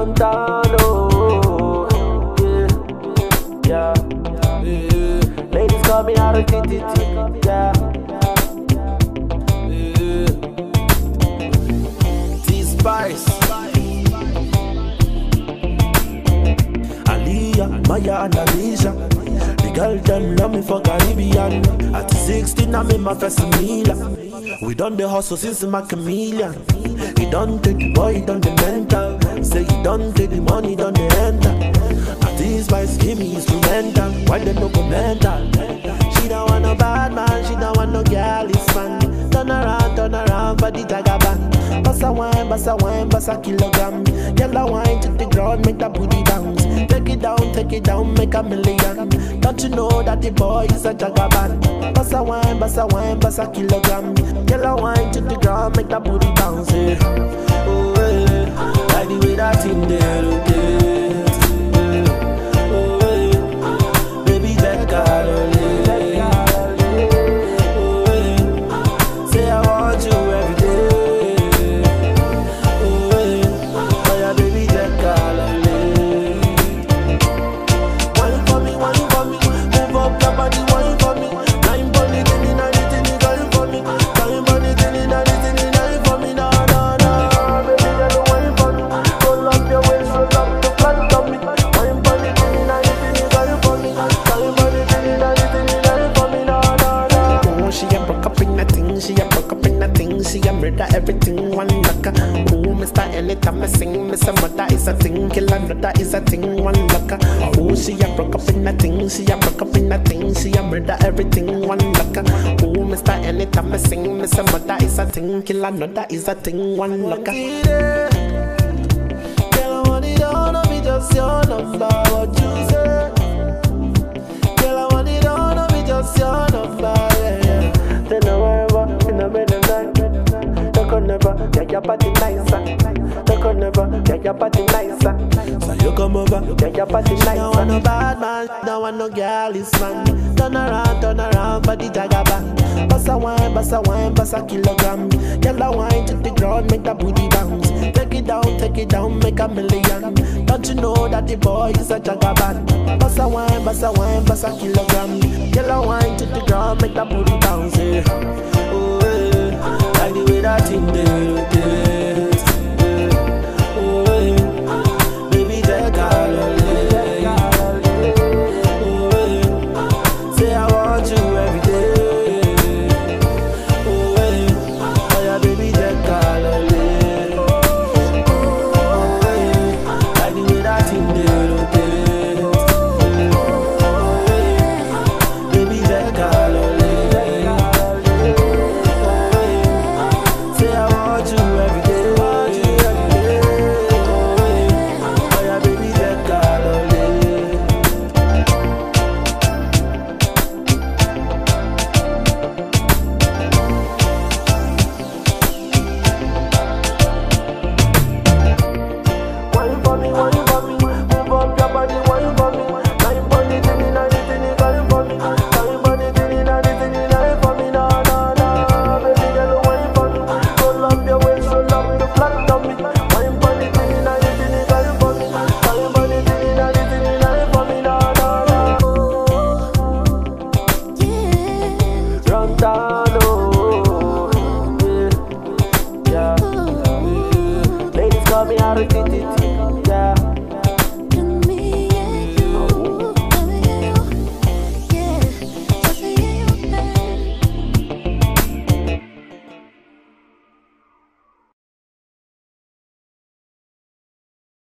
Run down, oh, yeah. Ladies call me out of TTT, yeah. T-Spice, Aliyah, Maya and Alicia. The girl them love me for Caribbean. At 16 I'm in my first meal. We done the hustle since my chameleon. He done take the boy, he done the mental. Say he done take the money, done the enter. At this spice give me instrumental. Why they no go mental? She don't want no bad man, she don't want no girl, it's man. Turn around for the Jagaban. Bassa wine, bassa kilogram. Yellow wine to the ground, make that booty bounce. Take it down, make a million. Don't you know that the boy is a Jagaban? Bassa wine, bassa kilogram. Yellow wine to the ground, make that booty bounce. Oh, like the way that thing there rotate. Oh, baby, that girl. Everything one locker. Oh, Mr. Anytime I sing, Mr. Mother is a thing, kill another is a thing, one locker. Oh, she a broke up in a thing, she a broke up in a thing, she a murder everything, one locker. Oh, Mr. Anytime I sing, Mr. Mother is a thing, kill another is a thing, one locker. Girl, I want it all, not be just your number, what you say. Girl, I want it all, not be just your number, yeah. Then I worry about in the middle of the night. Never, yeah, your body nicer. Don't never, yeah, your body nicer. So you come over, yeah, your body nicer. Don't want no bad man, don't want no girl, it's man. Turn around, body Jagaban. Bassa wine, bassa kilogram. Yellow wine to the ground, make that booty bounce. Take it down, make a million. Don't you know that the boy is a Jagaban? Bassa wine, bassa kilogram. Yellow wine to the ground, make that booty bounce. Oh, like the way that thing they rotate. Oh, baby, take all of it. Oh, say I want you every day. Oh, yeah, baby, take all of it. Oh, like the way that thing they rotate. Oh, baby, take all of it. Ladies call me out of